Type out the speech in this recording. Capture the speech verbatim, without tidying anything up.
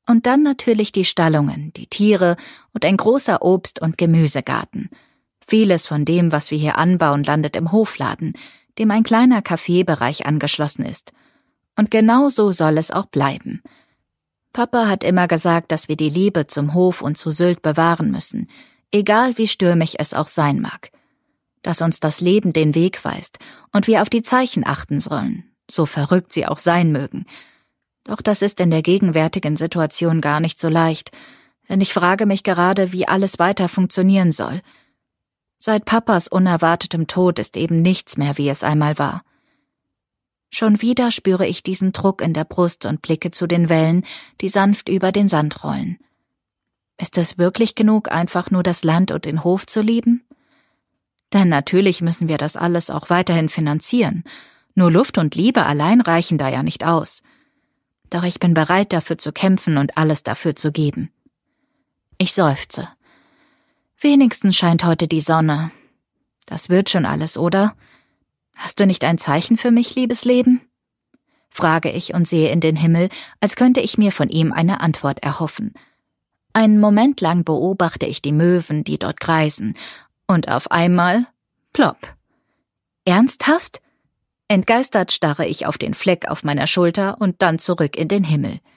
Und dann natürlich die Stallungen, die Tiere und ein großer Obst- und Gemüsegarten. Vieles von dem, was wir hier anbauen, landet im Hofladen, dem ein kleiner Kaffeebereich angeschlossen ist. Und genau so soll es auch bleiben. Papa hat immer gesagt, dass wir die Liebe zum Hof und zu Sylt bewahren müssen, egal wie stürmisch es auch sein mag. Dass uns das Leben den Weg weist und wir auf die Zeichen achten sollen, so verrückt sie auch sein mögen. Doch das ist in der gegenwärtigen Situation gar nicht so leicht, denn ich frage mich gerade, wie alles weiter funktionieren soll. Seit Papas unerwartetem Tod ist eben nichts mehr, wie es einmal war. Schon wieder spüre ich diesen Druck in der Brust und blicke zu den Wellen, die sanft über den Sand rollen. Ist es wirklich genug, einfach nur das Land und den Hof zu lieben? Denn natürlich müssen wir das alles auch weiterhin finanzieren. Nur Luft und Liebe allein reichen da ja nicht aus. Doch ich bin bereit, dafür zu kämpfen und alles dafür zu geben. Ich seufze. Wenigstens scheint heute die Sonne. Das wird schon alles, oder? Hast du nicht ein Zeichen für mich, liebes Leben? Frage ich und sehe in den Himmel, als könnte ich mir von ihm eine Antwort erhoffen. Einen Moment lang beobachte ich die Möwen, die dort kreisen, und auf einmal, plopp. Ernsthaft? Entgeistert starre ich auf den Fleck auf meiner Schulter und dann zurück in den Himmel.